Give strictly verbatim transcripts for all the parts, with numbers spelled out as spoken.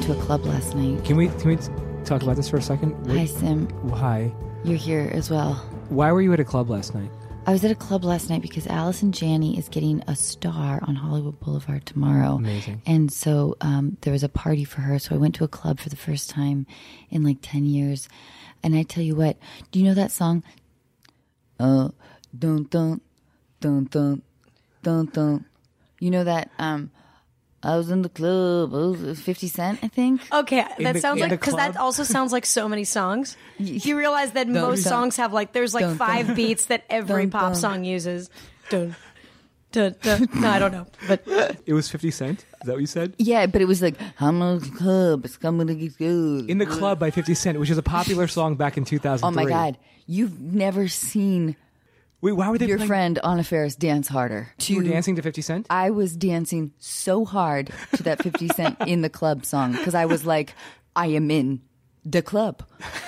went to a club last night. Can we can we talk about this for a second? What, Hi, Sim. Hi. You're here as well. Why were you at a club last night? I was at a club last night because Allison Janney is getting a star on Hollywood Boulevard tomorrow. Amazing. And so um, there was a party for her. So I went to a club for the first time in like ten years. And I tell you what, do you know that song? Uh, dun dun dun dun dun dun. You know that? Um, I was in the club. It was fifty Cent, I think. Okay, that the- sounds in like the because that club? also sounds like so many songs. You realize that most dun. songs have like there's like Dun, five dun. beats that every Dun, pop dun. song uses. Dun, dun, dun. No, I don't know, but It was fifty Cent? Is that what you said? Yeah, but it was like, I'm in the club. It's coming to get good. In the Club by fifty Cent, which is a popular song back in two thousand three. Oh my God. You've never seen Wait, why were they your playing? friend Anna Faris dance harder. You were to- dancing to fifty Cent? I was dancing so hard to that fifty Cent in the club song because I was like, I am in the club.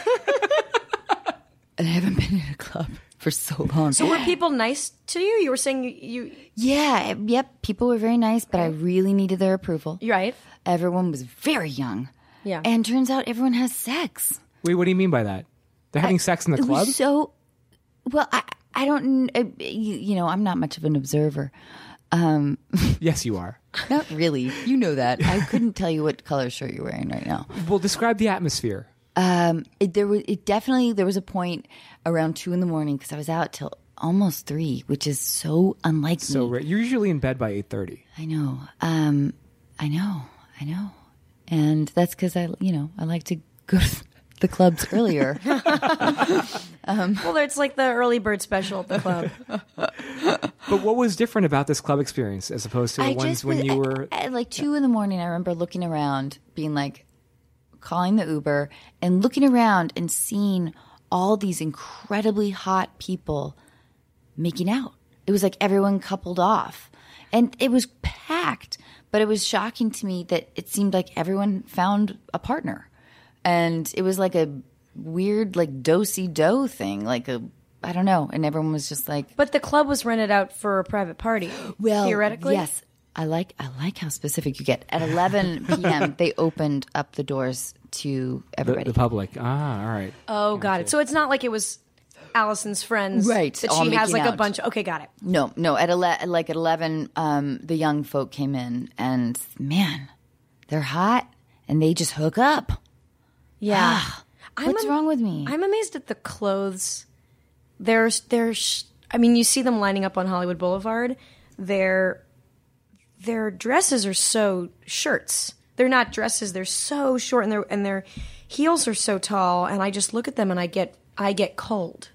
And I haven't been in a club for so long. so were people nice to you? You were saying you, you yeah, yep. People were very nice, but I really needed their approval. you're right. Everyone was very young. Yeah. And turns out everyone has sex. Wait, what do you mean by that? They're having sex in the It club? was so, well, I, I don't, uh, you, you know, I'm not much of an observer. Um, Yes, you are. not really. You know that. I couldn't tell you what color shirt you're wearing right now. Well, describe the atmosphere. Um, it, there was, it definitely, there was a point around two in the morning because I was out till almost three, which is so unlike So me. ra- you're usually in bed by eight thirty. I know. Um, I know. I know. And that's because I, you know, I like to go to the clubs earlier. Well, it's like the early bird special at the club. But what was different about this club experience as opposed to the I ones just when was- you at- were... at, like two in the morning. I remember looking around, being like, calling the Uber and looking around and seeing all these incredibly hot people making out. It was like everyone coupled off, and it was packed. But it was shocking to me that it seemed like everyone found a partner, and it was like a weird, like do-si-do thing, like a I don't know. And everyone was just like, But the club was rented out for a private party. well, theoretically, yes. I like I like how specific you get. At eleven p.m., they opened up the doors to The, everybody. the public. Ah, all right. Oh, got it. So it's not like it was Allison's friends, Right, That all she has making like a out. bunch. Okay, got it. No, no. At ele- like at eleven, um, the young folk came in, and man, they're hot, and they just hook up. Yeah. I'm What's am- wrong with me? I'm amazed at the clothes. There's, there's. I mean, you see them lining up on Hollywood Boulevard. Their, their dresses are so shirts. They're not dresses. They're so short, and their and their heels are so tall. And I just look at them, and I get, I get cold.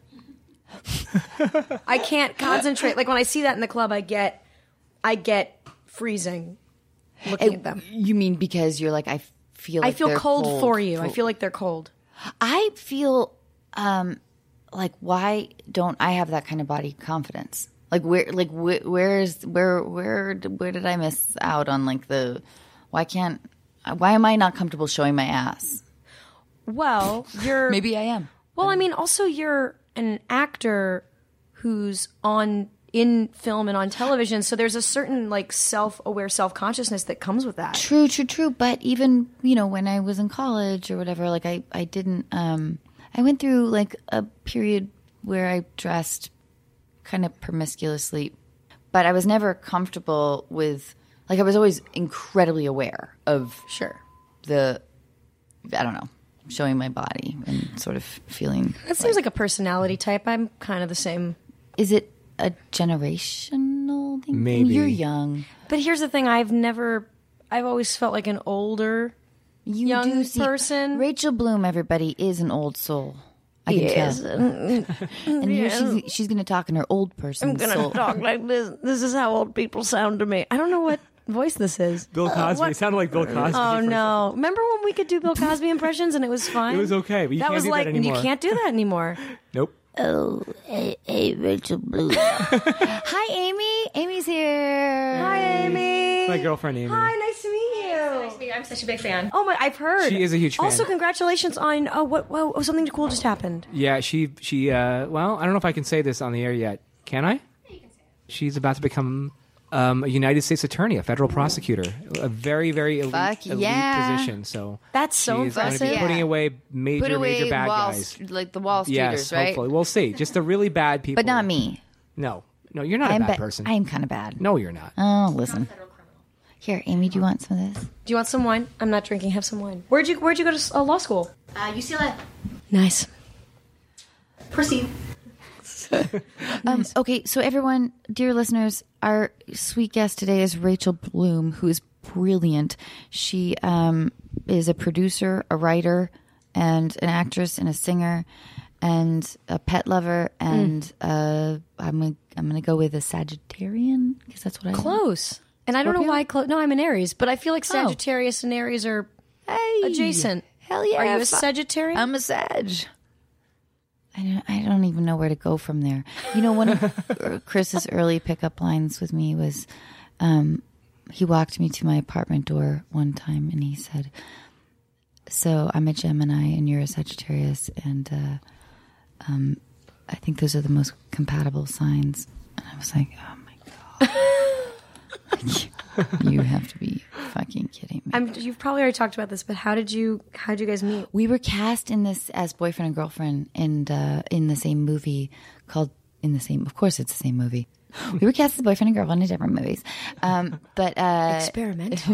I can't concentrate. Like when I see that in the club, I get, I get freezing looking at them. You mean because you're like I feel? Like I feel they're cold, for you. I feel like they're cold. I feel um, like why don't I have that kind of body confidence? Like where, like wh- where's where where where did I miss out on like the? Why can't? Why am I not comfortable showing my ass? Well, you're Maybe I am. Well, I mean, also you're an actor who's on in film and on television, so there's a certain like self-aware self-consciousness that comes with that. True, true, true. But even, you know, when I was in college or whatever, like I, I didn't, um, I went through like a period where I dressed kind of promiscuously, but I was never comfortable with, like I was always incredibly aware of Sure. the, I don't know, showing my body and sort of feeling. That seems like a personality type. I'm kind of the same. Is it a generational thing? Maybe. You're young. But here's the thing, I've never I've always felt like an older You young do see, person. Rachel Bloom, everybody, is an old soul. I can Yes. tell. And here she's, she's going to talk in her old person I'm going soul. to talk like this. This is how old people sound to me. I don't know what voice this is. Bill Cosby. It sounded like Bill Cosby. Oh for- no! Remember when we could do Bill Cosby impressions and it was fine? It was okay, but you that can't was do that like anymore. you can't do that anymore. Nope. Oh, hey, hey, Rachel Bloom. Hi, Amy. Amy's here. Hi, Amy. My girlfriend Amy. Hi, nice to meet you. Nice to meet you. I'm such a big fan. Oh my! I've heard. She is a huge fan. Also, congratulations on oh what whoa, oh something cool just happened. Yeah, she she. Uh, well, I don't know if I can say this on the air yet. Can I? You can say it. She's about to become Um, a United States attorney, a federal prosecutor, a very, very elite, Fuck elite yeah. position. So That's so she's going to impressive. be putting Yeah. away major, Put away major bad Wall, guys. like the Wall Streeters, Yes, right? hopefully. We'll see. Just the really bad people. But not me. No. No, you're not a I'm bad ba- person. I am kind of bad. No, you're not. Oh, listen. Here, Amy, do you want some of this? Do you want some wine? I'm not drinking. Have some wine. Where'd you Where'd you go to s- uh, law school? Uh, U C L A. Nice. Proceed. Um, okay, so everyone, dear listeners, our sweet guest today is Rachel Bloom, who is brilliant. She um, is a producer, a writer, and an actress and a singer, and a pet lover, and Mm. uh, I'm gonna, I'm gonna go with a Sagittarian because that's what I am. Close. And I don't know Scorpio? why. Close. No, I'm an Aries, but I feel like Sagittarius and Aries are Hey, adjacent. Hell yeah! Are you a fu- Sagittarian? I'm a Sag. I don't, I don't even know where to go from there. You know, one of Chris's early pickup lines with me was, um, he walked me to my apartment door one time and he said, "So I'm a Gemini and you're a Sagittarius, and uh, um, I think those are the most compatible signs." And I was like, "Oh my god, you have to be fucking kidding me." I'm, you've probably already talked about this, but how did you how did you guys meet? We were cast in this as boyfriend and girlfriend, and uh, in the same movie called in the same. Of course, it's the same movie. We were cast as boyfriend and girlfriend in different movies, um, but uh, Experimental.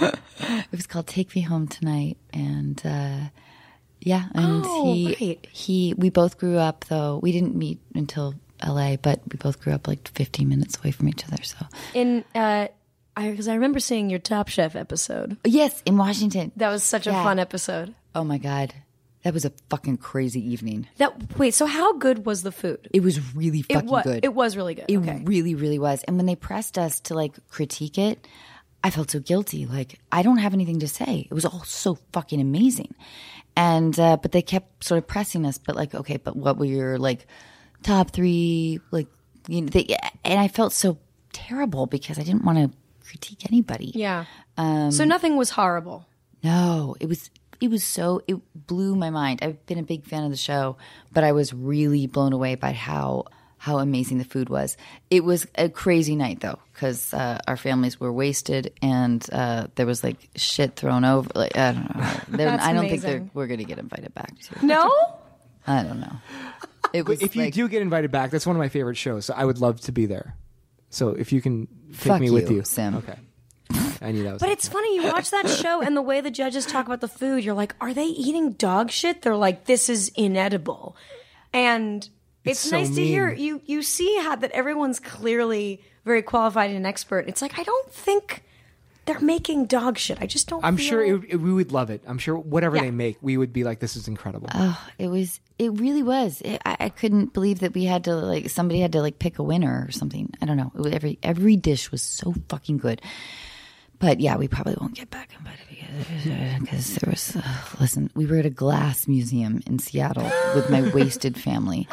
it was called "Take Me Home Tonight," and uh, yeah, and Oh, he right. he we both grew up though. We didn't meet until L A, but we both grew up like fifteen minutes away from each other. So In uh, I because I remember seeing your Top Chef episode. yes, in Washington. That was such a Yeah. fun episode. Oh my god, that was a fucking crazy evening. That wait, so how good was the food? It was really It fucking was. good. It was really good. It okay. really, really was. And when they pressed us to like critique it, I felt so guilty. Like I don't have anything to say. It was all so fucking amazing. And uh, but they kept sort of pressing us. But like, okay, but what were your like top three? Like, you know, they, and I felt so terrible because I didn't want to critique anybody. Yeah. Um, so nothing was horrible. No, it was it was so it blew my mind. I've been a big fan of the show, but I was really blown away by how how amazing the food was. It was a crazy night though, because uh, our families were wasted and uh, there was like shit thrown over. Like I don't know. They're- That's I don't think amazing. they're, we're gonna get invited back to. No. I don't know. It was If you like, do get invited back, that's one of my favorite shows. So I would love to be there. So if you can take Fuck me with you, you, Sim. Okay. I knew that was. But it's funny, you watch that show and the way the judges talk about the food, you're like, are they eating dog shit? They're like, this is inedible. And it's, It's so nice to mean. hear you you see how that everyone's clearly very qualified and an expert. It's like I don't think they're making dog shit. I just don't I'm feel- sure it, it- we would love it. I'm sure whatever Yeah. they make, we would be like, "This is incredible." oh, it was. It really was. It, I, I couldn't believe that we had to like somebody had to like pick a winner or something. I don't know. It was, every every dish was so fucking good. But yeah, we probably won't get back invited because there was. Uh, listen, we were at a glass museum in Seattle with my wasted family.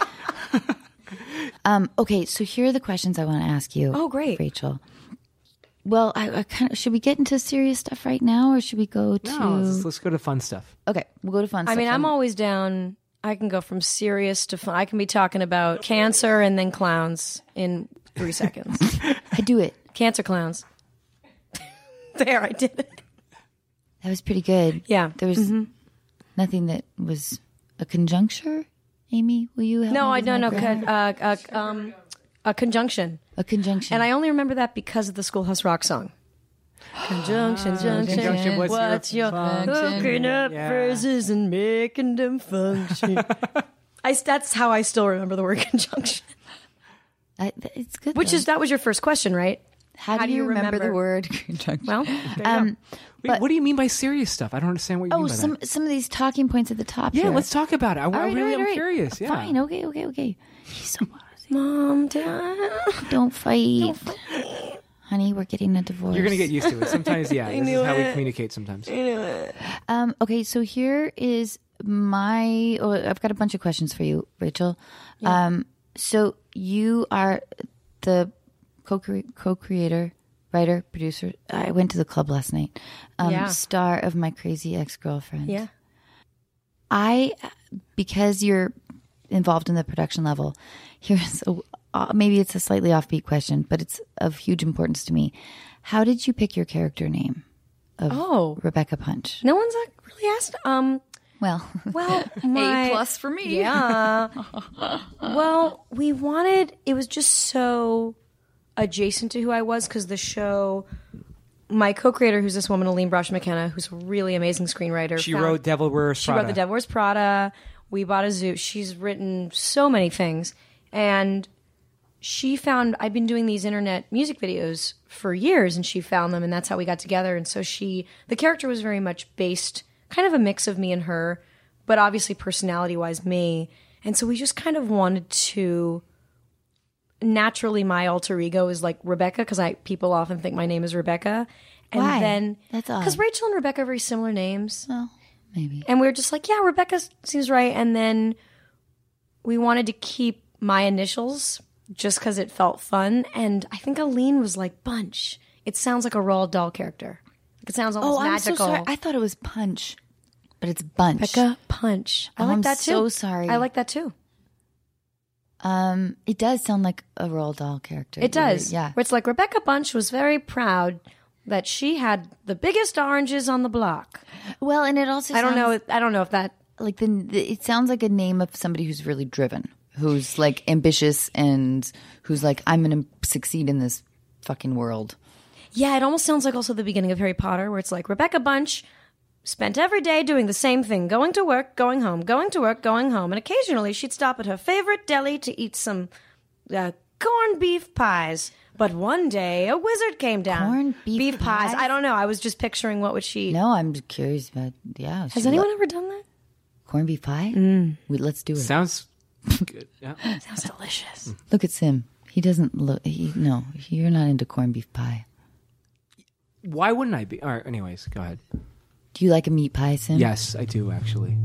Um, okay, so here are the questions I want to ask you. Oh, great. Rachel. Well, I, I kind of should we get into serious stuff right now, or should we go to? no, let's, let's go to fun stuff. Okay, we'll go to fun. I stuff mean, then. I'm always down. I can go from serious to fun. I can be talking about cancer and then clowns in three seconds. I do it. Cancer clowns. There, I did it. That was pretty good. Yeah. There was nothing that was a conjuncture. Amy, will you help No, me I with don't my know. grammar? Uh, uh, um, a conjunction. A conjunction. And I only remember that because of the Schoolhouse Rock song. Conjunction, junction, Conjunction, what's your what's your function? hooking up Yeah. phrases and making them function? I, that's how I still remember the word conjunction. I, it's good. Which though. is, that was your first question, right? how, do you remember, the word conjunction? Well, there you go. um, Wait, But- what do you mean by serious stuff? I don't understand what you oh, mean by some that. some of these talking points at the top. Yeah, here. let's talk about it. I, All I right, really all right, am all right. curious. Yeah. Fine. Okay. Okay. Okay. He's so Mom, Dad. don't fight. Honey, we're getting a divorce. You're gonna get used to it. Sometimes, yeah. This knew is how we it. communicate. Sometimes. Um, okay, so here is my. Oh, I've got a bunch of questions for you, Rachel. Um, so you are the co co-creator, writer, producer. I went to the club last night. Um, Yeah. Star of My Crazy Ex-Girlfriend. Yeah. I, because you're involved in the production level, here's a, uh, maybe it's a slightly offbeat question, but it's of huge importance to me. How did you pick your character name of Oh. Rebecca Punch? No one's like, really asked. Um, Well, well, my, A plus for me. Yeah. Well, we wanted, it was just so adjacent to who I was because the show, my co-creator, who's this woman, Aline Brosh McKenna, who's a really amazing screenwriter. She found- wrote Devil Wears She Prada. wrote The Devil Wears Prada. We Bought a Zoo. She's written so many things. And she found, I'd been doing these internet music videos for years, and she found them, and that's how we got together. And so she, the character was very much based, kind of a mix of me and her, but obviously personality-wise me. And so we just kind of wanted to, naturally my alter ego is like Rebecca, because I people often think my name is Rebecca. And Why? then, That's odd. because Rachel and Rebecca are very similar names. well, maybe. And we were just like, yeah, Rebecca seems right. And then we wanted to keep my initials just because it felt fun. And I think Aline was like, Bunch. It sounds like a Roald Dahl character. Like it sounds almost Oh, I'm magical. so sorry. I thought it was Punch, but it's Bunch. Rebecca Punch. I Oh, like I'm that too. so sorry. I like that too. Um, it does sound like a Roald Dahl character. It You're right, does. Yeah. Where it's like Rebecca Bunch was very proud that she had the biggest oranges on the block. Well, and it also I don't know. sounds If, I don't know if that. like the, the it sounds like a name of somebody who's really driven, who's like ambitious and who's like, I'm going to succeed in this fucking world. Yeah, it almost sounds like also the beginning of Harry Potter, where it's like Rebecca Bunch spent every day doing the same thing, going to work, going home, going to work, going home, and occasionally she'd stop at her favorite deli to eat some uh, corned beef pies. But one day, a wizard came down. Corned beef pies? pies? I don't know. I was just picturing what would she eat. No, I'm just curious about, yeah. Has anyone ever done that? corned beef pie? Mm. We, let's do it. Sounds good. Yeah. Sounds delicious. Look at Sim. He doesn't look, he, no, you're not into corned beef pie. Why wouldn't I be? All right. Anyways, go ahead. Do you like a meat pie, Sim? Yes, I do actually.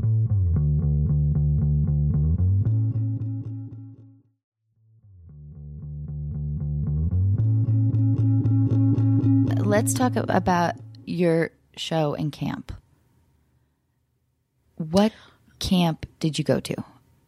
Let's talk about your show and camp. What camp did you go to?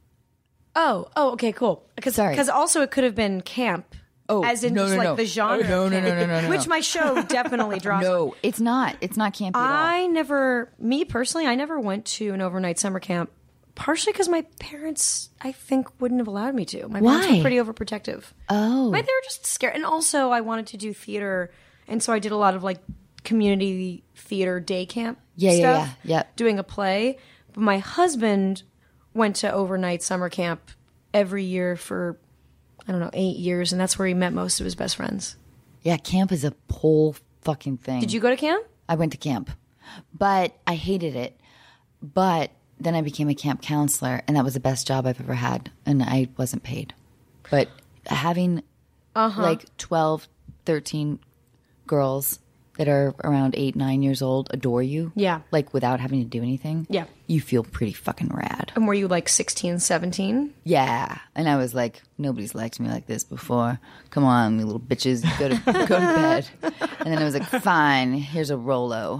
Oh, oh, okay, cool. Because Sorry. because also it could have been camp. Oh, as in no, just no, like no. the genre. Oh, no, of no, no, camp, no, no, no, Which no. my show definitely draws. on. No, it's not. It's not campy at all. I never, me personally, I never went to an overnight summer camp. Partially because my parents, I think, wouldn't have allowed me to. My parents Why? were pretty overprotective. Oh. Like, they were just scared. And also, I wanted to do theater, and so I did a lot of like community theater day camp. Yeah, yeah, stuff, yeah, yeah. Doing a play. But my husband went to overnight summer camp every year for, I don't know, eight years, and that's where he met most of his best friends. Yeah, camp is a whole fucking thing. Did you go to camp? I went to camp, but I hated it. But then I became a camp counselor, and that was the best job I've ever had, and I wasn't paid. But having Uh-huh. like twelve, thirteen girls that are around eight, nine years old adore you, Yeah. like without having to do anything, Yeah. you feel pretty fucking rad. And were you like sixteen, seventeen? Yeah, and I was like, nobody's liked me like this before. Come on, you little bitches, go to go to bed. And then I was like, fine, here's a Rolo.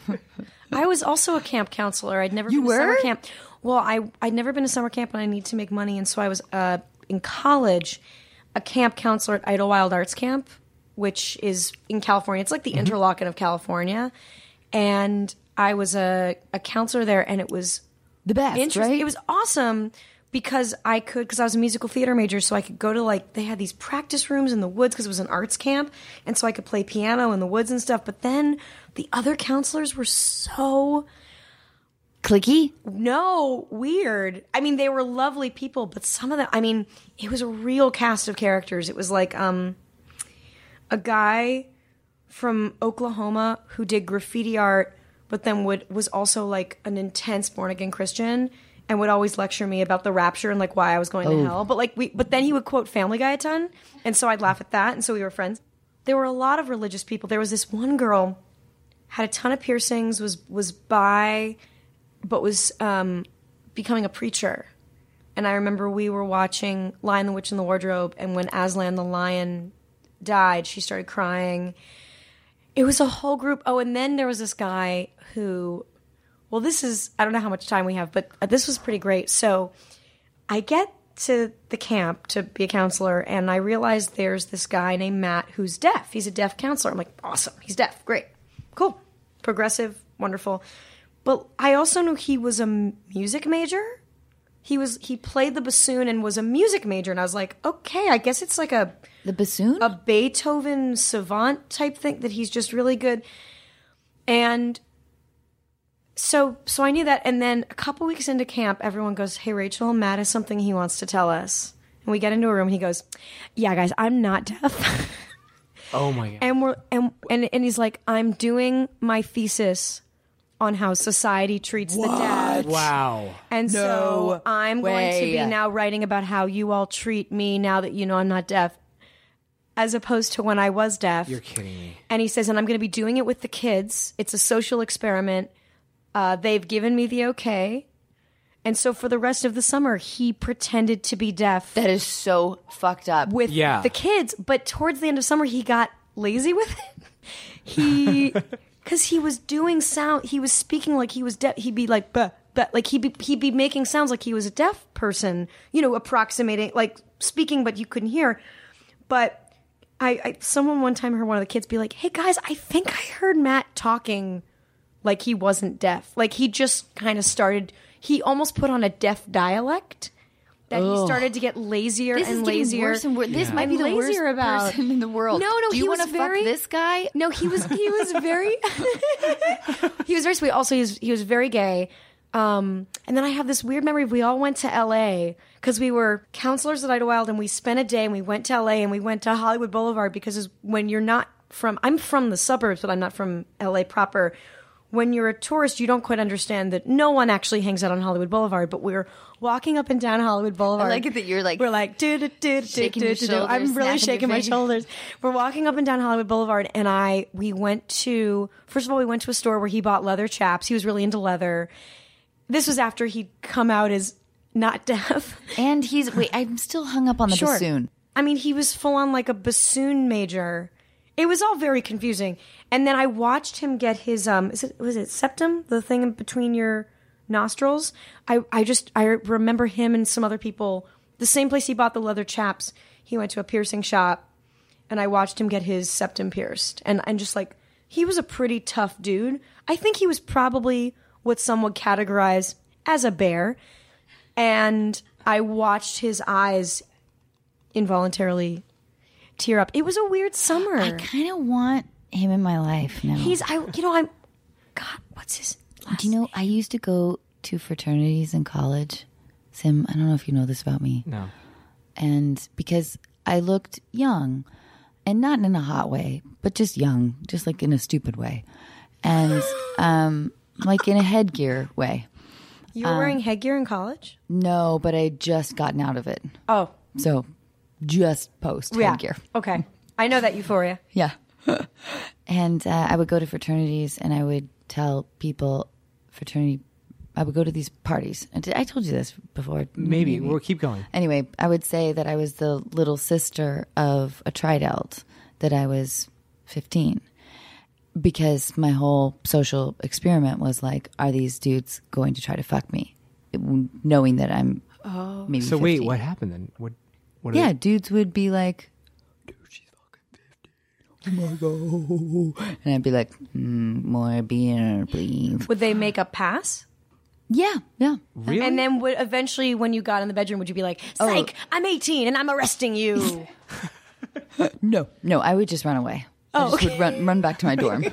I was also a camp counselor. I'd never You been to summer were? camp. Well, I I'd never been to summer camp, and I need to make money, and so I was uh, in college, a camp counselor at Idlewild Arts Camp, which is in California. It's like the Interlochen of California, and I was a a counselor there, and it was The best, interesting. right? It was awesome because I could, because I was a musical theater major, so I could go to like, they had these practice rooms in the woods because it was an arts camp, and so I could play piano in the woods and stuff. But then the other counselors were so Clicky? no weird. I mean, they were lovely people, but some of them, I mean, it was a real cast of characters. It was like um a guy from Oklahoma who did graffiti art, but then would was also like an intense born again Christian and would always lecture me about the rapture and like why I was going to hell. But like we but then he would quote Family Guy a ton, and so I'd laugh at that, and so we were friends. There were a lot of religious people. There was this one girl had a ton of piercings, was was bi, but was um, becoming a preacher. And I remember we were watching Lion, the Witch, and the Wardrobe, and when Aslan the lion died, she started crying. It was a whole group. Oh, and then there was this guy who, well, this is, I don't know how much time we have, but this was pretty great. So I get to the camp to be a counselor, and I realized there's this guy named Matt who's deaf. He's a deaf counselor. I'm like, awesome. He's deaf. Great. Cool. Progressive. Wonderful. But I also knew he was a m- music major. He was he played the bassoon and was a music major, and I was like, okay, I guess it's like a The bassoon? a Beethoven savant type thing that he's just really good. And so so I knew that, and then a couple weeks into camp, everyone goes, "Hey, Rachel, Matt has something he wants to tell us." And we get into a room, and he goes, "Yeah, guys, I'm not deaf." Oh my god. and we're and and and he's like, "I'm doing my thesis on how society treats the deaf." Wow. And No so I'm going to be way. now writing about how you all treat me now that you know I'm not deaf, as opposed to when I was deaf. You're kidding me. And he says, and I'm going to be doing it with the kids. It's a social experiment. Uh, they've given me the okay. And so for the rest of the summer, he pretended to be deaf That is so fucked up. with Yeah. the kids. But towards the end of summer, he got lazy with it. He, because he was doing sound, he was speaking like he was deaf. He'd be like, "Buh, buh," like he'd be, he'd be making sounds like he was a deaf person, you know, approximating, like speaking, but you couldn't hear. But I, I, someone one time heard one of the kids be like, "Hey guys, I think I heard Matt talking like he wasn't deaf. Like he just kind of started, he almost put on a deaf dialect." That he started to get lazier This and is getting lazier. worse and worse. This Yeah. might be And the worst lazier about- person in the world. No, no, Do you he was want to very- fuck this guy? No, he was he was very he was very sweet. Also, he was he was very gay. Um, and then I have this weird memory of we all went to L A because we were counselors at Idlewild, and we spent a day and we went to L A and we went to Hollywood Boulevard because is- when you're not from, I'm from the suburbs, but I'm not from L A proper. When you're a tourist, you don't quite understand that no one actually hangs out on Hollywood Boulevard, but we're walking up and down Hollywood Boulevard. I like it that you're like we're like do do do do shaking do your do. shoulders, I'm really snapping your shaking my fingers. shoulders. We're walking up and down Hollywood Boulevard, and I we went to first of all we went to a store where he bought leather chaps. He was really into leather. This was after he'd come out as not deaf. And he's wait. I'm still hung up on the Sure. bassoon. I mean, he was full on like a bassoon major. It was all very confusing. And then I watched him get his um is it was it septum, the thing in between your nostrils. I I just I remember him and some other people, the same place he bought the leather chaps. He went to a piercing shop, and I watched him get his septum pierced. And and just like he was a pretty tough dude. I think he was probably what some would categorize as a bear. And I watched his eyes involuntarily tear up. It was a weird summer. I kind of want him in my life now. He's, I, you know, I'm, God, what's his last Do you know, I used to go to fraternities in college. Sim, I don't know if you know this about me. No. And because I looked young, and not in a hot way, but just young, just like in a stupid way. And um, like in a headgear way. You were wearing headgear in college? No, but I had just gotten out of it. Oh, So just post yeah. headgear. Okay. I know that euphoria. Yeah. And uh, I would go to fraternities and I would tell people, fraternity, I would go to these parties. And I told you this before. Maybe. We'll keep going. Anyway, I would say that I was the little sister of a tridelt, that I was fifteen. Because my whole social experiment was like, are these dudes going to try to fuck me? Knowing that I'm oh. maybe So wait, fifteen. what happened then? What? What? Yeah, Are dudes would be like, dude, she's fucking fifty. Oh my God. And I'd be like, mm, more beer, please. Would they make a pass? Yeah, yeah. they, really? And then would eventually, when you got in the bedroom, would you be like, psych, I'm eighteen and I'm arresting you? No, no, I would just run away. I Oh, just would run, run back to my dorm.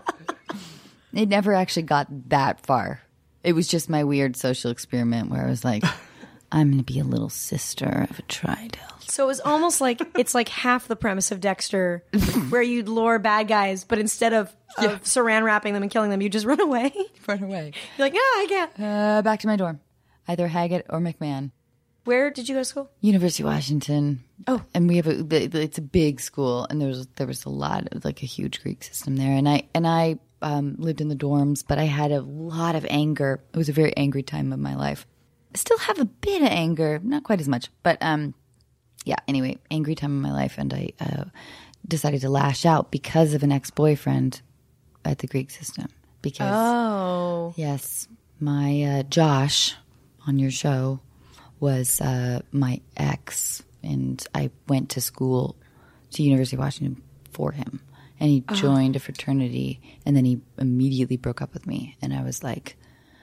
It never actually got that far. It was just my weird social experiment where I was like, I'm going to be a little sister of a tridelt. So it was almost like, it's like half the premise of Dexter, where you'd lure bad guys, but instead of, of saran wrapping them and killing them, you just run away. Run away. You're like, no, I can't. Uh, back to my dorm. Either Haggett or McMahon. Where did you go to school? University of Washington. Oh. And we have a, it's a big school, and there was, there was a lot of, like a huge Greek system there. And I, and I um, lived in the dorms, but I had a lot of anger. It was a very angry time of my life. I still have a bit of anger, not quite as much, but um, yeah, anyway, angry time in my life. And I uh, decided to lash out because of an ex-boyfriend at the Greek system. Because, Oh. yes, my uh, Josh on your show was uh, my ex, and I went to school to University of Washington for him, and he joined a fraternity, and then he immediately broke up with me, and I was like,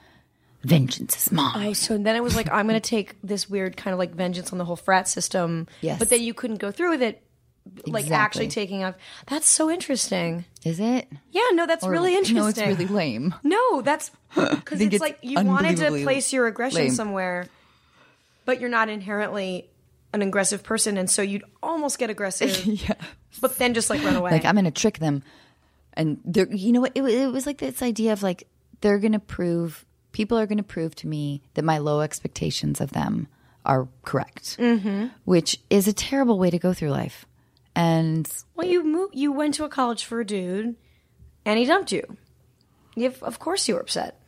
vengeance is mine. Oh, so then it was like, I'm going to take this weird kind of like vengeance on the whole frat system. Yes. But then you couldn't go through with it, like Exactly. actually taking off. That's so interesting. Is it? Yeah, no, that's Or- really interesting. No, it's really lame. No, that's because think it's, it's like you wanted to unbelievably place your aggression lame. somewhere, but you're not inherently an aggressive person, and so you'd almost get aggressive, Yeah. but then just like run away. Like, I'm going to trick them. And they're, you know what? It, wa- it was like this idea of like, they're going to prove, people are going to prove to me that my low expectations of them are correct, mm-hmm. which is a terrible way to go through life. And Well, you moved, you went to a college for a dude, and he dumped you. you of course, you were upset.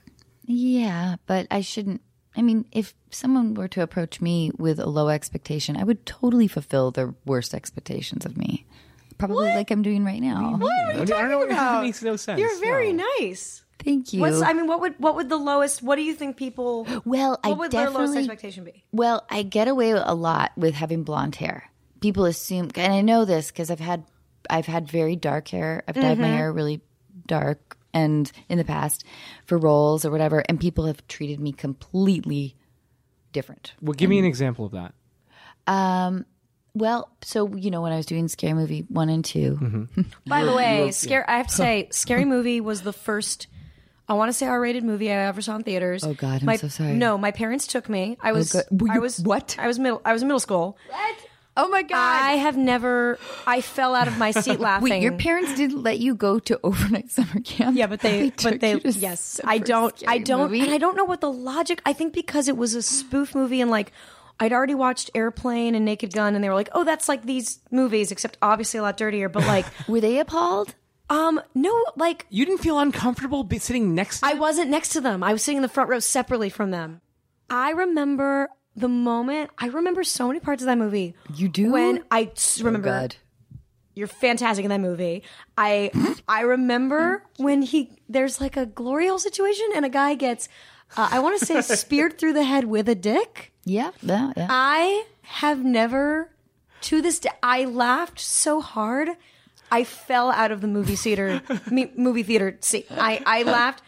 yeah, but I shouldn't. I mean, if someone were to approach me with a low expectation, I would totally fulfill their worst expectations of me. Probably like I'm doing right now. What are I you don't talking know. about? It makes no sense. You're very No. nice. Thank you. What's I mean, what would what would the lowest? What do you think people? well, I What would their lowest definitely. expectation be? Well, I get away a lot with having blonde hair. People assume, and I know this because I've had, I've had very dark hair. I've dyed my hair really dark, and in the past for roles or whatever, and people have treated me completely different. Well, give me an example of that. Um, well, so you know, when I was doing Scary Movie one and 2 Mm-hmm. By the way, scare. I have to say, Scary Movie was the first. I want to say R-rated movie I ever saw in theaters. Oh, God, I'm my, so sorry. No, my parents took me. I was. God. Were I you- was what? I was middle. I was in middle school. Oh my god! I have never. I fell out of my seat laughing. Wait, your parents didn't let you go to overnight summer camp? Yeah, but they, took but they, you to yes, the I first don't, I Scary don't, Movie? and I don't know what the logic. I think because it was a spoof movie, and like I'd already watched Airplane and Naked Gun, and they were like, "Oh, that's like these movies, except obviously a lot dirtier." But like, Were they appalled? um, no, like You didn't feel uncomfortable be sitting next to I wasn't next to them. I was sitting in the front row separately from them. I remember the moment. I remember so many parts of that movie. You do? When I s- remember. Oh, God. You're fantastic in that movie. I I remember when he there's like a glory hole situation and a guy gets uh, I want to say speared through the head with a dick. Yeah, yeah, yeah. I have never to this day I laughed so hard I fell out of the movie theater me, movie theater seat. I I laughed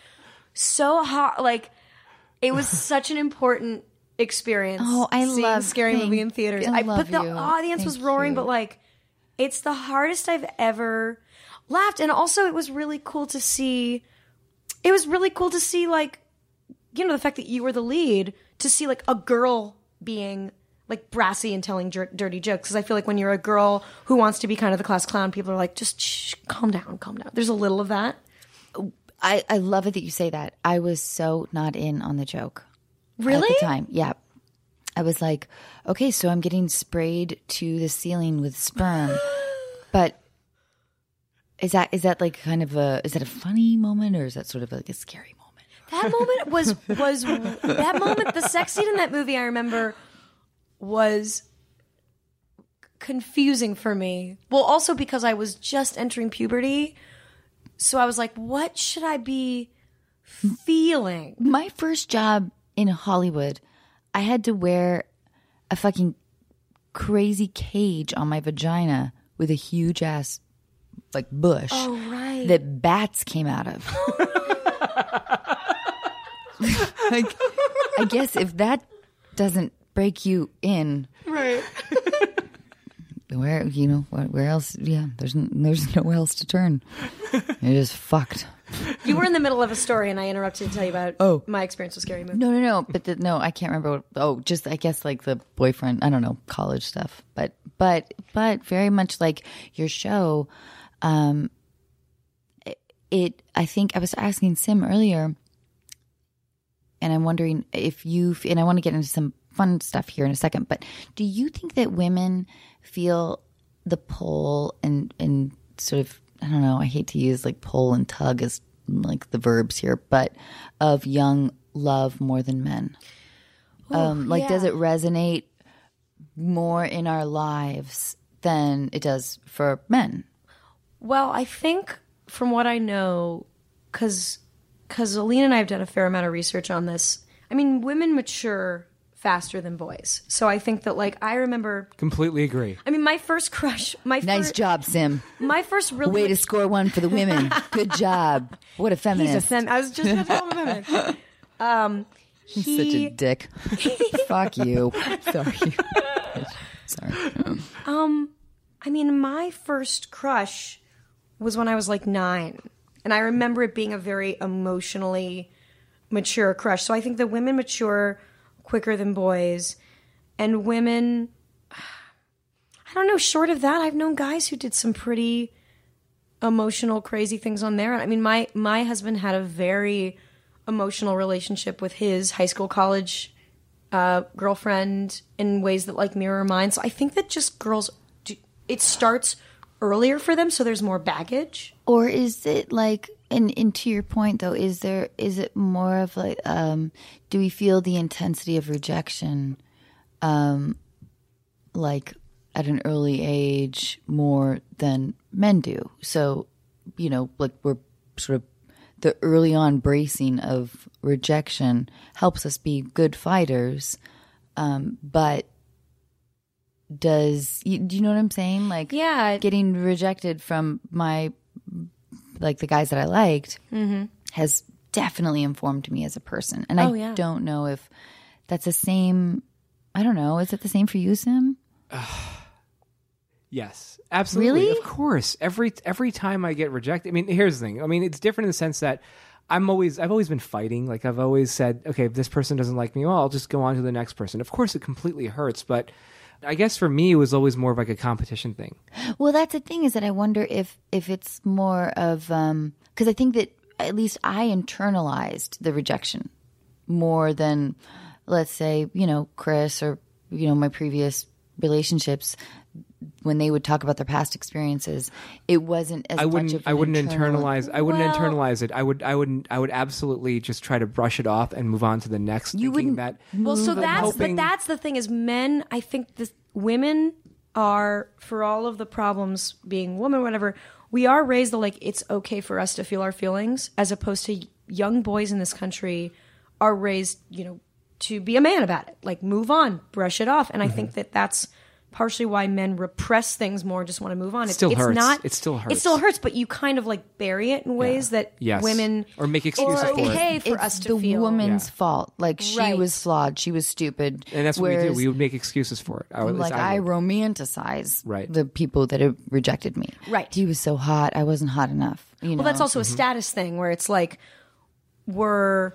so hard, like it was such an important experience. Oh, I seeing love- Scary thank- Movie in theaters. I I, love but the you. audience was Thank roaring, you. but like it's the hardest I've ever laughed. And also it was really cool to see it was really cool to see like you know the fact that you were the lead, to see like a girl being like brassy and telling jer- dirty jokes, because I feel like when you're a girl who wants to be kind of the class clown, people are like, just shh, calm down, calm down. There's a little of that. I, I love it that you say that. I was so not in on the joke. Really? At the time, yeah. I was like, okay, so I'm getting sprayed to the ceiling with sperm, but is that is that like kind of a is that a funny moment, or is that sort of like a scary moment? That moment was was that moment. The sex scene in that movie, I remember, was confusing for me. Well, also because I was just entering puberty, so I was like, "What should I be feeling?" My first job in Hollywood, I had to wear a fucking crazy cage on my vagina with a huge ass like bush Oh, right. that bats came out of. Like, I guess if that doesn't break you in, Right. where you know where, where else? Yeah, there's n- there's nowhere else to turn. You're just fucked. You were in the middle of a story, and I interrupted to tell you about Oh. my experience with Scary Movie. No, no, no. But the, no, I can't remember. What, oh, just I guess like the boyfriend. I don't know, college stuff. But but but very much like your show. Um, it, it I think I was asking Sim earlier, and I'm wondering if you and I want to get into some fun stuff here in a second. But do you think that women feel the pull and and sort of I don't know. I hate to use like pull and tug as like the verbs here, but of young love more than men. Um, like, yeah. does it resonate more in our lives than it does for men? Well, I think from what I know, because because Alina and I have done a fair amount of research on this. I mean, women mature faster than boys. So I think that like I remember. Completely agree. I mean, my first crush. My Nice fir- job, Sim. My first really Way to score one for the women. Good job. What a feminist. He's a fem- I was just about to call him a feminist. Um, He's he, such a dick. Fuck you. Sorry. Sorry. Um, I mean, my first crush was when I was like nine, and I remember it being a very emotionally mature crush. So I think that women mature quicker than boys, and women, I don't know, short of that, I've known guys who did some pretty emotional, crazy things on their own. I mean, my, my husband had a very emotional relationship with his high school, college uh, girlfriend in ways that like mirror mine. So I think that just girls, do, it starts earlier for them, so there's more baggage. Or is it like, and, and to your point though, is there, is it more of like, um, do we feel the intensity of rejection, um, like at an early age more than men do? So, you know, like we're sort of, the early on bracing of rejection helps us be good fighters. Um, but does, you, do you know what I'm saying? Like, Yeah. getting rejected from my, like the guys that I liked Mm-hmm. has definitely informed me as a person. And I Oh, yeah. don't know if that's the same. I don't know. Is it the same for you, Sim? Yes, absolutely. Really? Of course. Every every time I get rejected, I mean, here's the thing. I mean, it's different in the sense that I'm always I've always been fighting. Like I've always said, okay, if this person doesn't like me, well, I'll just go on to the next person. Of course, it completely hurts, but I guess for me, it was always more of like a competition thing. Well, that's the thing is that I wonder if if it's more of um because I think that at least I internalized the rejection more than, let's say, you know, Chris or you know my previous relationships. When they would talk about their past experiences, it wasn't as I much wouldn't. of an I wouldn't internal- internalize. I wouldn't Well- internalize it. I would. I wouldn't. I would absolutely just try to brush it off and move on to the next. You thinking wouldn't that. Well, so I'm that's hoping- but that's the thing is men. I think the women are, for all of the problems being women, whatever. We are raised that like it's okay for us to feel our feelings, as opposed to young boys in this country are raised, you know, to be a man about it, like move on, brush it off. And I Mm-hmm. think that that's partially why men repress things more, just want to move on. It Still it's hurts. not. It still hurts. It still hurts, but you kind of like bury it in ways that Yes. women Or make excuses it's for it. okay for it's us to the feel. woman's Yeah. fault. Like she Right. was flawed. She was stupid. And that's what we do. Whereas, We would make excuses for it. Or at least like I would. romanticize Right. the people that have rejected me. Right. He was so hot. I wasn't hot enough. You know. Well, that's also Mm-hmm. a status thing where it's like, we're,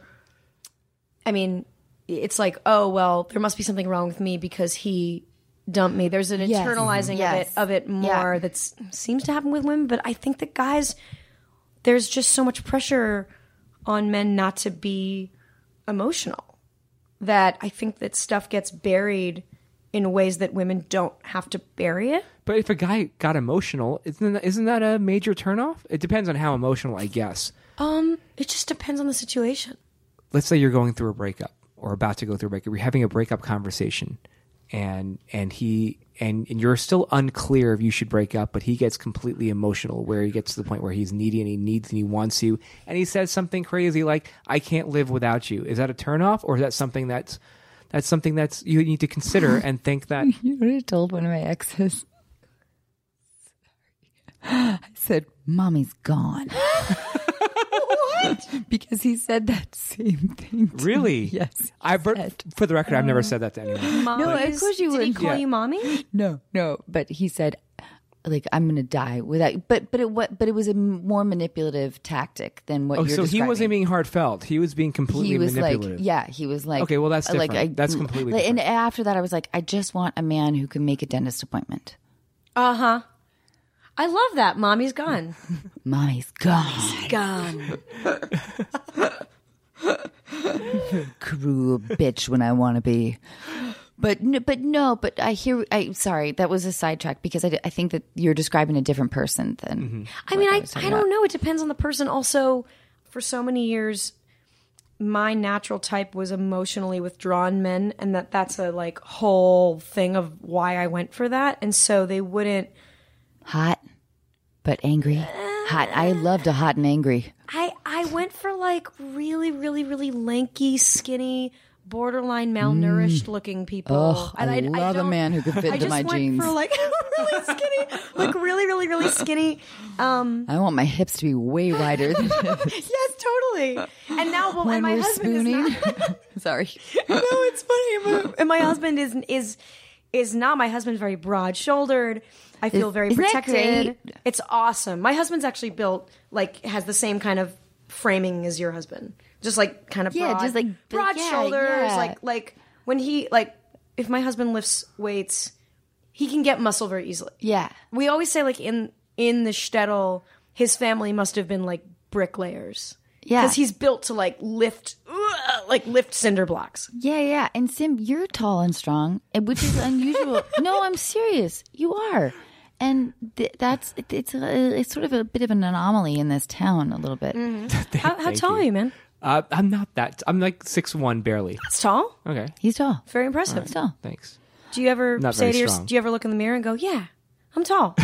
I mean, it's like, oh, well, there must be something wrong with me because he dumped me. There's an Yes. internalizing Yes. of it of it more Yeah. that seems to happen with women. But I think that guys, there's just so much pressure on men not to be emotional that I think that stuff gets buried in ways that women don't have to bury it. But if a guy got emotional, isn't that, isn't that a major turnoff? It depends on how emotional, I guess. Um, it just depends on the situation. Let's say you're going through a breakup or about to go through a breakup. You're having a breakup conversation, and and he and, and you're still unclear if you should break up, but he gets completely emotional where he gets to the point where he's needy and he needs and he wants you, and he says something crazy like, "I can't live without you." Is that a turnoff, or is that something that's that's something that's you need to consider and think that? You know what I told one of my exes? I said, "Mommy's gone." What? Because he said that same thing. to Really? me. Yes. I said. for the record, I've never said that to anyone. Mommy, of course you did he wouldn't. call Yeah. you mommy? No, no. But he said, like, I'm gonna die without. But but it what? But it was a m- more manipulative tactic than what Oh, you're so he describing. wasn't being heartfelt. He was being completely He was manipulative. like, yeah, he was like, Okay, well, that's like, different. That's completely like, And different. after that, I was like, I just want a man who can make a dentist appointment. Uh huh. I love that. Mommy's gone. Mommy's gone. Gone. Cruel bitch when I want to be. But no, but no, but I hear. I sorry, that was a sidetrack because I, I think that you're describing a different person than. Mm-hmm. I mean, what I, was I talking don't about. know. It depends on the person. Also, for so many years, my natural type was emotionally withdrawn men, and that that's a like whole thing of why I went for that. And so they wouldn't. Hot, but angry. Hot. I loved a hot and angry. I I went for like really, really, really lanky, skinny borderline malnourished looking people. Oh, I, love a don't- man who could fit I into just my went jeans. for like really skinny, like really, really, really skinny. Um, I want my hips to be way wider than yes, totally. And now, well, when and my we're husband spooning. is not. Sorry. No, it's funny. My- And my husband is is is not. My husband's very broad shouldered. I feel Is- very isn't that protected. great? It's awesome. My husband's actually built like has the same kind of framing as your husband. Just like kind of Yeah, broad, just like- broad yeah, shoulders. yeah. Like like when he like if my husband lifts weights, he can get muscle very easily. Yeah. We always say like in in the shtetl, his family must have been like bricklayers. Yeah. because he's built to like lift, uh, like lift cinder blocks. Yeah, yeah. And Sim, you're tall and strong, and- which is unusual. No, I'm serious. You are. And th- that's it, it's a, it's sort of a bit of an anomaly in this town, a little bit. How, how Thank tall you. are you, man? Uh, I'm not that. I'm like six one barely. That's tall. Okay, He's tall. Very impressive. He's tall. thanks. Do you ever Not say very to your, strong. do you ever look in the mirror and go, "Yeah, I'm tall"?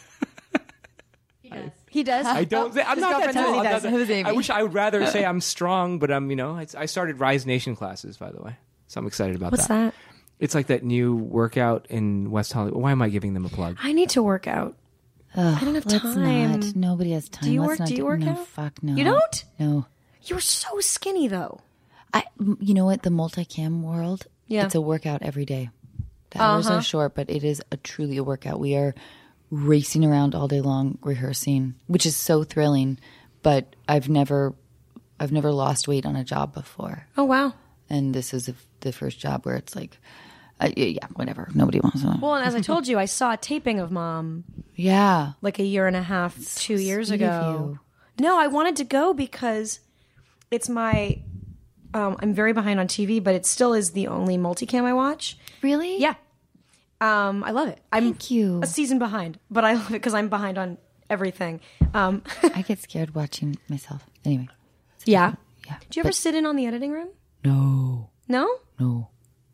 He does. He does. I don't. I'm his not that girlfriend says tall. he I'm not does. that- Who's Amy? I wish I would rather say I'm strong, but I'm. You know, I, I started Rise Nation classes, by the way, so I'm excited about What's that. that? It's like that new workout in West Hollywood. Why am I giving them a plug? I need to work out. Ugh, I don't have let's time. Not. Nobody has time. Do you Let's work- Not do you work no, out? Fuck no. You don't? No. You're so skinny, though. I. You know what? The multicam world. Yeah. It's a workout every day. The hours Uh-huh. are short, but it is a truly a workout. We are racing around all day long rehearsing, which is so thrilling. But I've never, I've never lost weight on a job before, Oh wow. and this is the the first job where it's like, uh, yeah, yeah, whatever. Nobody wants to. Well, and as I told you, I saw a taping of Mom Yeah. like a year and a half, two years sweet of ago. No, I wanted to go because it's my. Um, I'm very behind on T V, but it still is the only multicam I watch. Really? Yeah, um, I love it. I'm Thank you. a season behind, but I love it because I'm behind on everything. Um, I get scared watching myself. Anyway. yeah. Yeah. Do you ever But- sit in on the editing room? No. No, No.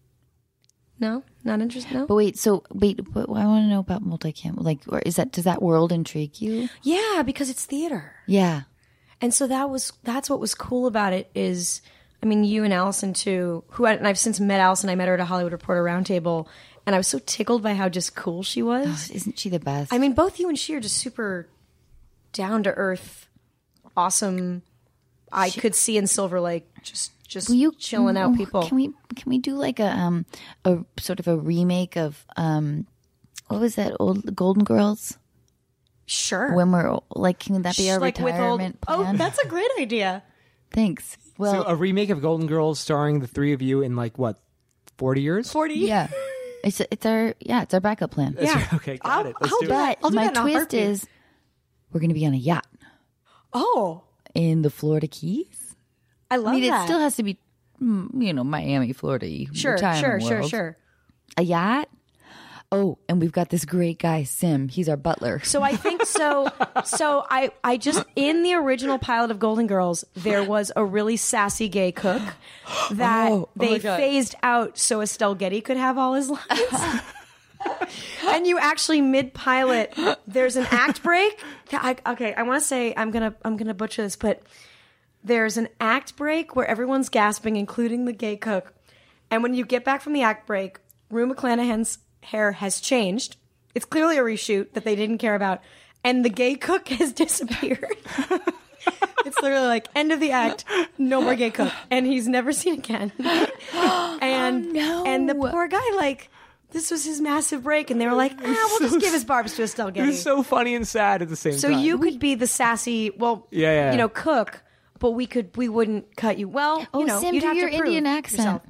no, not interested. No. But wait, so wait, but I want to know about multicam. Like, or is that does that world intrigue you? Yeah, because it's theater. Yeah. And so that was that's what was cool about it is, I mean, you and Allison too, who I, and I've since met Allison. I met her at a Hollywood Reporter roundtable, and I was so tickled by how just cool she was. Isn't she the best? I mean, both you and she are just super down to earth, awesome. I could see in Silver Lake just just Will you chilling out oh, people. Can we can we do like a um a sort of a remake of um what was that old Golden Girls? Sure. When we're like, can that be our like with old, retirement oh, plan? that's a great idea. Thanks. Well, So a remake of Golden Girls starring the three of you in like what, forty years? Forty. yeah, it's it's our yeah it's our backup plan. Yeah. Okay, got I'll- it. Let's I'll do do it. that. But I'll do my that in a twist heartbeat. is we're going to be on a yacht Oh, in the Florida Keys. I love I mean, that. it still has to be, mm, you know, Miami, Florida. sure, sure, sure, sure. A yacht. Oh, and we've got this great guy, Sim. He's our butler. So I think so. So I, I just in the original pilot of Golden Girls, there was a really sassy gay cook that Oh, oh they my God. phased out so Estelle Getty could have all his lines. And you actually mid pilot, there's an act break. I, okay, I want to say I'm gonna I'm gonna butcher this, but there's an act break where everyone's gasping, including the gay cook. And when you get back from the act break, Rue McClanahan's hair has changed. It's clearly a reshoot that they didn't care about. And the gay cook has disappeared. It's literally like, end of the act, no more gay cook. And he's never seen again. And, Oh, no. and the poor guy, like, this was his massive break. And they were like, ah, we'll just give his barbs to Estelle It Getty. was so funny and sad at the same So time. you could be the sassy, well, Yeah, yeah. you know, cook, but we could, we wouldn't cut you. Well, Oh, you know, Sim, you'd do have your to prove Indian accent. yourself.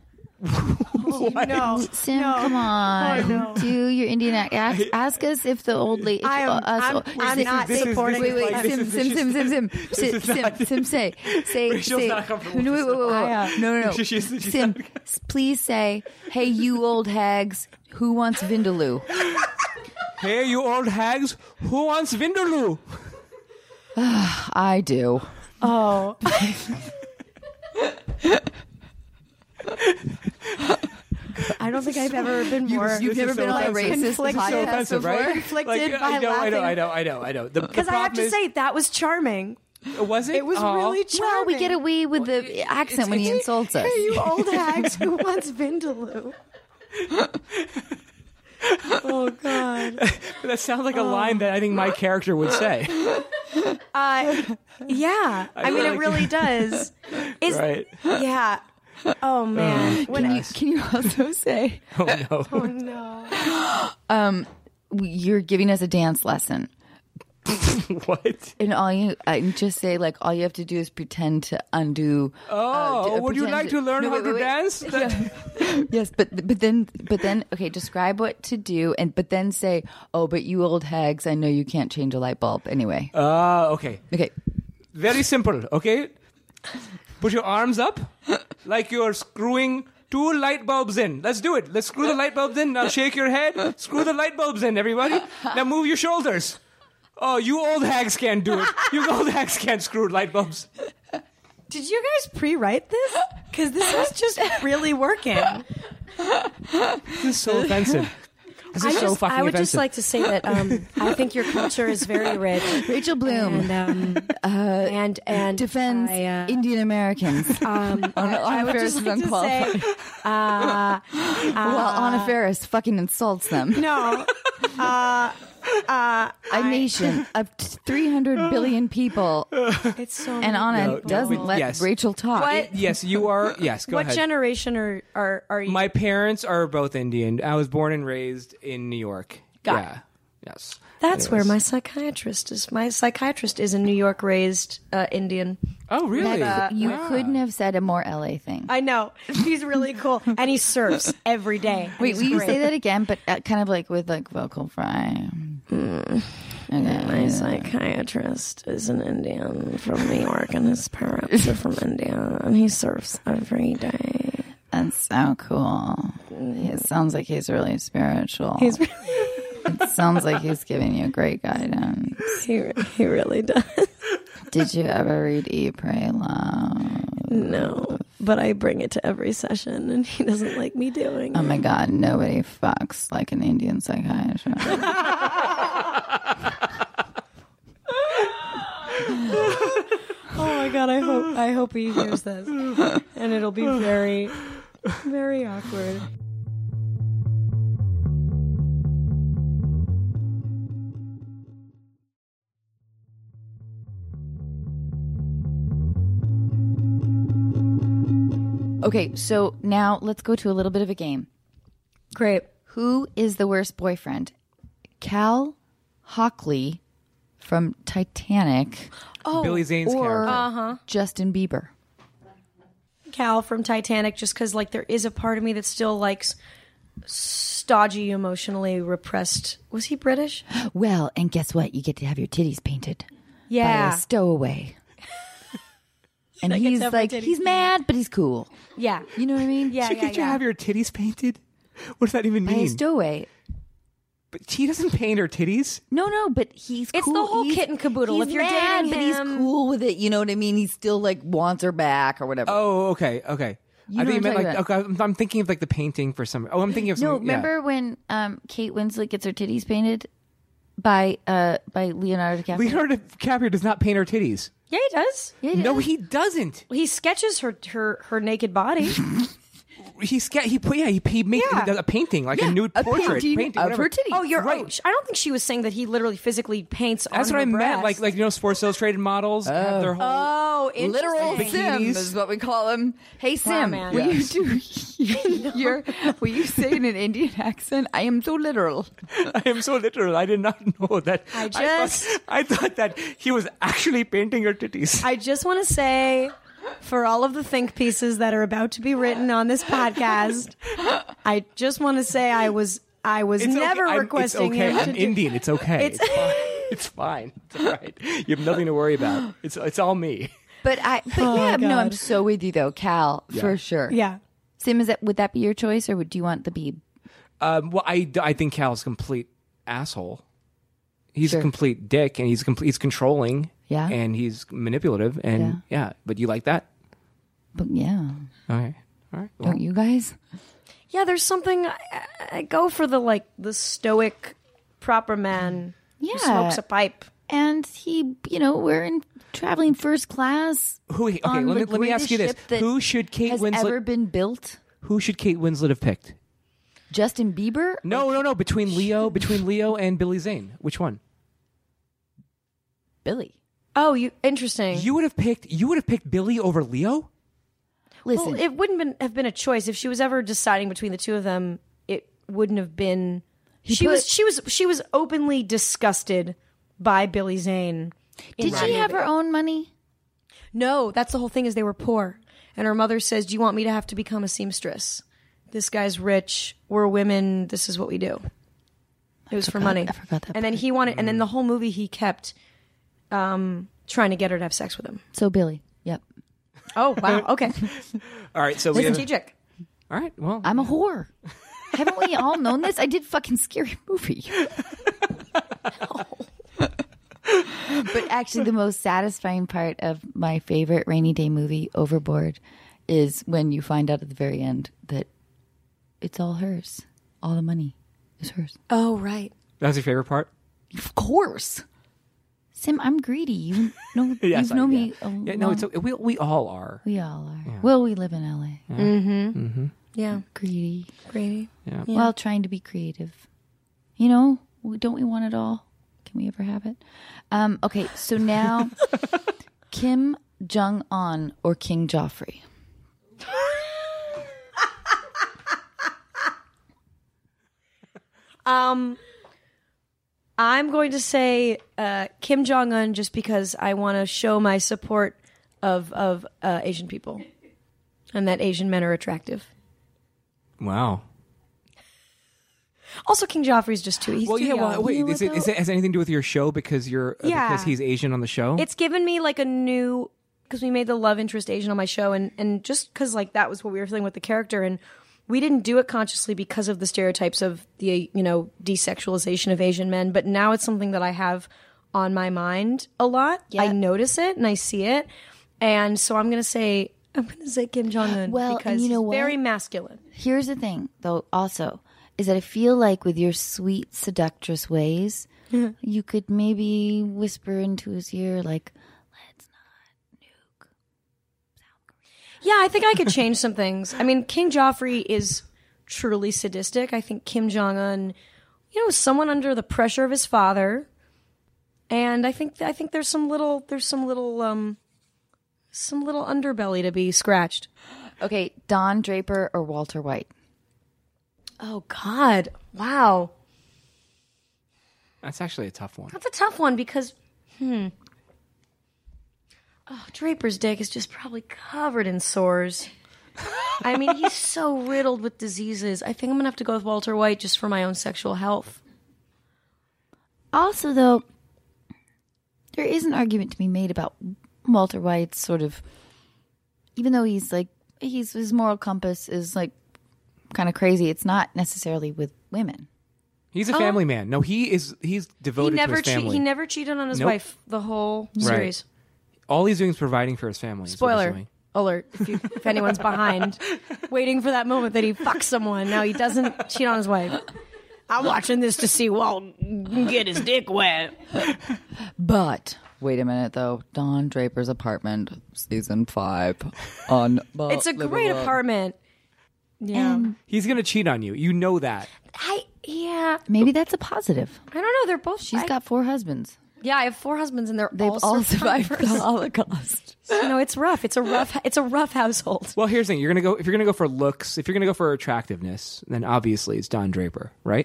No, Sim, no. come on. Oh, no. Do your Indian accent. Ask, ask us if the old lady. I am- uh, us, I'm- oh, I'm Sim- not Sim- supporting Wait, wait, this. Sim, This Sim, is- Sim, Sim, Sim, this Sim, is Sim, not- Sim, say, say, Rachel's say. not comfortable No, with wait, this wait, wait, I, uh, wait. No, no, no. She- she's- she's Sim, not- s- please say, hey, you old hags, who wants Vindaloo? Hey, you old hags, who wants Vindaloo? I do. Oh. I don't think I've ever been more You've This never is been so on a offensive. racist Conflicted. podcast offensive, before? right? conflicted Like, by I know, I know, laughing. I know, I know, I know. The, Because I have to say, that was charming. Was it? It was Aw. really charming. Well, we get away with the accent when he insults us. Hey, you old hags who wants Vindaloo? Oh, God. That sounds like a line that I think my character would say. Uh, yeah. I, mean, feel it like- really does. Is, Right. Yeah. Oh, man. When Can you, can you also say Oh no. Oh, no. um, you're giving us a dance lesson? What? And all you uh, just say like all you have to do is pretend to undo. Oh, uh, to- would you pretend like to learn no, how wait, to wait, wait. dance? That- Yes, but but then but then okay, describe what to do, and but then say, oh, but you old hags, I know you can't change a light bulb anyway. Ah, okay. Okay, Very simple. Okay. Put your arms up like you're screwing two light bulbs in. Let's do it. Let's screw the light bulbs in. Now shake your head. Screw the light bulbs in, everybody. Now move your shoulders. Oh, you old hags can't do it. You old hags can't screw light bulbs. Did you guys pre-write this? Because this is just really working. This is so offensive. This I, is so just, fucking I would offensive. just like to say that um, I think your culture is very rich. Rachel Bloom And, um, and, and defends I, uh, Indian Americans. um, Anna I would Faris just is like to unqualified. say, uh, While Anna Faris fucking insults them. no, uh, uh, A nation of three hundred billion people, it's so and Anna No, no, doesn't but let yes. Rachel talk. What? Yes, you are. Yes, go what ahead. generation are, are, are you? My parents are both Indian. I was born and raised in New York. Got yeah. Yes. That's Anyways. where my psychiatrist is. My psychiatrist is a New York raised uh, Indian. Oh, really? That's- you Ah. couldn't have said a more L A thing. I know. He's really cool. And he surfs every day. Wait, He's will you great. say that again, but uh, kind of like with like vocal fry? Okay. My psychiatrist is an Indian from New York, and his parents are from India, and he surfs every day. That's so cool. It sounds like he's really spiritual. He's really, It sounds like he's giving you great guidance. he, he really does. Did you ever read Eat, Pray, Love? No, but I bring it to every session, and he doesn't like me doing Oh it. my God, nobody fucks like an Indian psychiatrist. Oh my god! I hope I hope he hears this, and it'll be very, very awkward. Okay, so now let's go to a little bit of a game. Great. Who is the worst boyfriend? Cal Hockley from Titanic Oh, Billy Zane's or character. Justin Bieber? Cal from Titanic, just because like there is a part of me that still likes stodgy, emotionally repressed. Was he British? Well, and guess what? You get to have your titties painted by Yeah, a stowaway. And I get to he's have my like, titties he's mad, but he's cool. yeah, You know what I mean? yeah, She yeah. could you yeah. have your titties painted? What does that even By a mean? stowaway. But she doesn't paint her titties. No, no, but he's It's cool. the whole He's- kit and caboodle. He's If you're mad, dating but he's him- cool with it. You know what I mean? He still like wants her back or whatever. Oh, okay, okay. You I know think you what I'm meant like talking okay. I'm, I'm thinking of like the painting for some. Oh, I'm thinking of no, something. yeah. remember when um, Kate Winslet gets her titties painted by uh, by Leonardo DiCaprio? Leonardo DiCaprio does not paint her titties. Yeah, he does. Yeah, he No, does. he doesn't. He sketches her her her naked body. He sca- he put yeah he, he makes Yeah. he does a painting like Yeah, a nude a portrait painting of whatever. her titties. Oh, you're Right. right. I don't think she was saying that he literally physically paints. That's on what her I meant. breast. Like like you know Sports Illustrated models have their whole. oh, Literal interesting. Bikinis. Sim is what we call him. Hey Sim, man. will Yes. you do your will you say in an Indian accent? I am so literal. I am so literal. I did not know that. I thought, just- I thought that he was actually painting her titties. I just want to say, for all of the think pieces that are about to be written on this podcast, I just want to say I was I was It's okay. never I'm- requesting It's okay. him I'm to do- Indian. It's okay. It's- It's, fine. It's fine. It's all right. You have nothing to worry about. It's it's all me. But I but Oh, yeah, no, I'm God. so with you though, Cal, for sure. Yeah. Sim, is that would that be your choice or would you want the Beeb? Um, well, I, I think Cal's a complete asshole. He's Sure. a complete dick, and he's complete. He's controlling. Yeah. And he's manipulative, and yeah. But you like that? But yeah. Okay. All right. Well, Don't you guys? Yeah, there's something. I, I go for the like the stoic, proper man Yeah. who smokes a pipe and he, you know, we're in traveling first class. Who? Okay, on let me the let me ask you this: greatest ship that Who should Kate has Winslet? ever been built? Who should Kate Winslet have picked? Justin Bieber? No, no, no. Between Leo, between Leo and Billy Zane, which one? Billy. Oh, you interesting. You would have picked. You would have picked Billy over Leo. Listen, Well, it wouldn't been, have been a choice if she was ever deciding between the two of them. It wouldn't have been. She put- was. She was. She was openly disgusted by Billy Zane. in did that she have movie. her own money? No, that's the whole thing. Is they were poor, and her mother says, "Do you want me to have to become a seamstress? This guy's rich. We're women. This is what we do." It was for forgot- money. I forgot that And then he wanted. And in the whole movie, he kept um, trying to get her to have sex with him. So Billy. Yep. Oh wow. Okay. All right, so we have, Strategic. all right. Well, I'm a whore. Haven't we all known this? I did fucking Scary Movie. But actually, the most satisfying part of my favorite rainy day movie, Overboard, is when you find out at the very end that it's all hers. All the money is hers. Oh right. that's your favorite part. Of course. Sim, I'm greedy. You know, Yes, you've known I- me. yeah. A Yeah, no, long- it's we we all are. we all are. Well, we live in L A. Yeah. Greedy. Greedy. Yeah. While trying to be creative. You know, we- don't we want it all? Can we ever have it? Um, okay, so now Kim Jong Un or King Joffrey? Um, I'm going to say uh, Kim Jong Un just because I want to show my support of of uh, Asian people, and that Asian men are attractive. Wow. Also, King Joffrey's just too. He's Well, too yeah. young. Well, wait. You know Is what, it, is though? it has anything to do with your show because you're uh, Yeah. because he's Asian on the show? It's given me like a new because we made the love interest Asian on my show, and and just because like that was what we were feeling with the character, and we didn't do it consciously because of the stereotypes of the you know desexualization of Asian men, but now it's something that I have on my mind a lot. Yeah. I notice it and I see it, and so I'm gonna say I'm gonna say Kim Jong Un Well, and because you know he's what? very masculine. Here's the thing, though, also, is that I feel like with your sweet, seductress ways, you could maybe whisper into his ear, like, let's not nuke. Yeah, I think I could change some things. I mean, King Joffrey is truly sadistic. I think Kim Jong Un, you know, is someone under the pressure of his father, and I think I think there's some little there's some little um some little underbelly to be scratched. Okay, Don Draper or Walter White? Oh God! Wow, That's actually a tough one. that's a tough one because hmm. Oh, Draper's dick is just probably covered in sores. I mean, he's so riddled with diseases. I think I'm gonna have to go with Walter White just for my own sexual health. Also, though, there is an argument to be made about Walter White's sort of, even though he's like, he's his moral compass is like kind of crazy. It's not necessarily with women. He's a family man. No, he is. He's He devoted never to his che- family. he never cheated on his Nope. wife the whole series. All he's doing is providing for his family. is what he's Spoiler doing. alert! If you if anyone's behind, waiting for that moment that he fucks someone. No, he doesn't cheat on his wife. I'm watching this to see Walt get his dick wet. But wait a minute, though. Don Draper's Apartment, season five on. It's a great apartment. Yeah, He's gonna cheat on you. You know that. I yeah. Maybe that's a positive. I don't know. They're both. She's I- got four husbands. yeah. I have four husbands, and they're They've all, all survived the survivors. Holocaust. You know, it's rough. It's a rough. It's a rough household. Well, here's the thing. You're gonna go if you're gonna go for looks. If you're gonna go for attractiveness, then obviously it's Don Draper, right?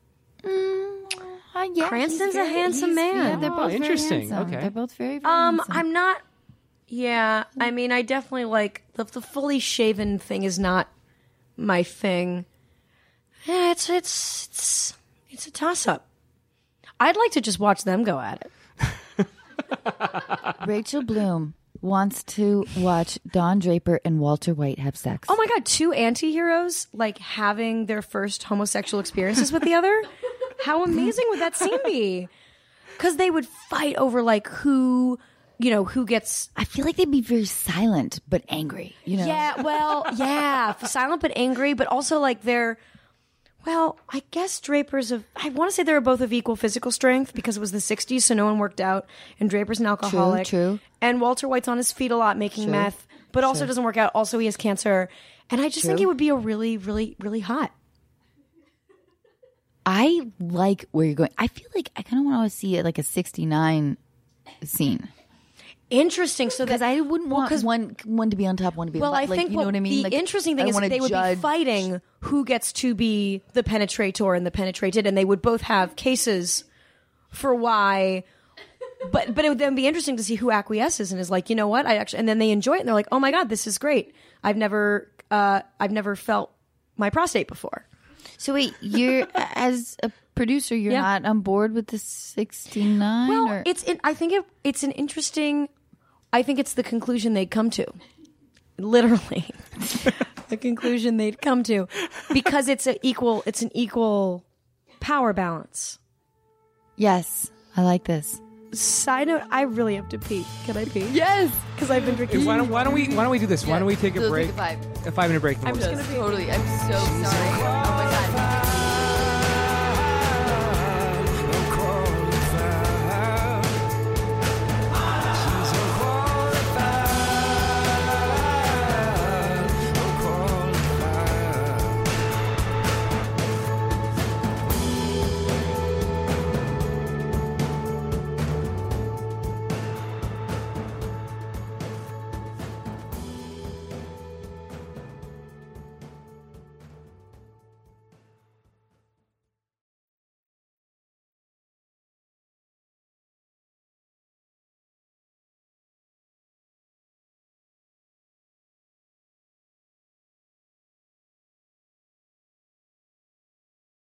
Uh, yeah, Cranston's he's a handsome he's- man. Yeah, they're Oh, both very interesting. handsome. Okay. They're both very, very Um, handsome. I'm not. Yeah, I mean, I definitely like the, the fully shaven thing is not my thing. Yeah, it's it's it's it's a toss up. I'd like to just watch them go at it. Rachel Bloom wants to watch Don Draper and Walter White have sex. Oh my god, two anti-heroes like having their first homosexual experiences with the other. How amazing would that scene be? Because they would fight over like who, you know, who gets. I feel like they'd be very silent but angry. You know? Yeah, well, yeah, silent but angry, but also like they're Well, I guess Draper's of. I want to say they were both of equal physical strength because it was the sixties, so no one worked out. And Draper's an alcoholic. True, true. And Walter White's on his feet a lot making True. meth, but also doesn't work out. Also, he has cancer. And I just think True. it would be a really, really, really hot. I like where you're going. I feel like I kind of want to see it like a sixty-nine scene. Interesting. So Because that I wouldn't well, want 'cause- one one to be on top, one to be Well, on I bottom. think like, you what know what I mean. the Like, interesting thing I is wanna that they would judge- be fighting who gets to be the penetrator and the penetrated, and they would both have cases for why. But but it would then be interesting to see who acquiesces and is like, you know what, I actually, and then they enjoy it and they're like, oh my god, this is great. I've never uh, I've never felt my prostate before. So wait, you're as a producer, you're Yeah. not on board with the sixty-nine? Well, or? it's in, I think it, it's an interesting. I think it's the conclusion they'd come to, literally, the conclusion they'd come to, because it's an equal. It's an equal power balance. Yes, I like this. Side note: I really have to pee. Can I pee? Yes, Because I've been drinking. Hey, why, don't, why don't we why don't we do this? Why don't we take a So break? take a five. A five minute break. I'm just gonna Totally. I'm so sorry. Oh my god.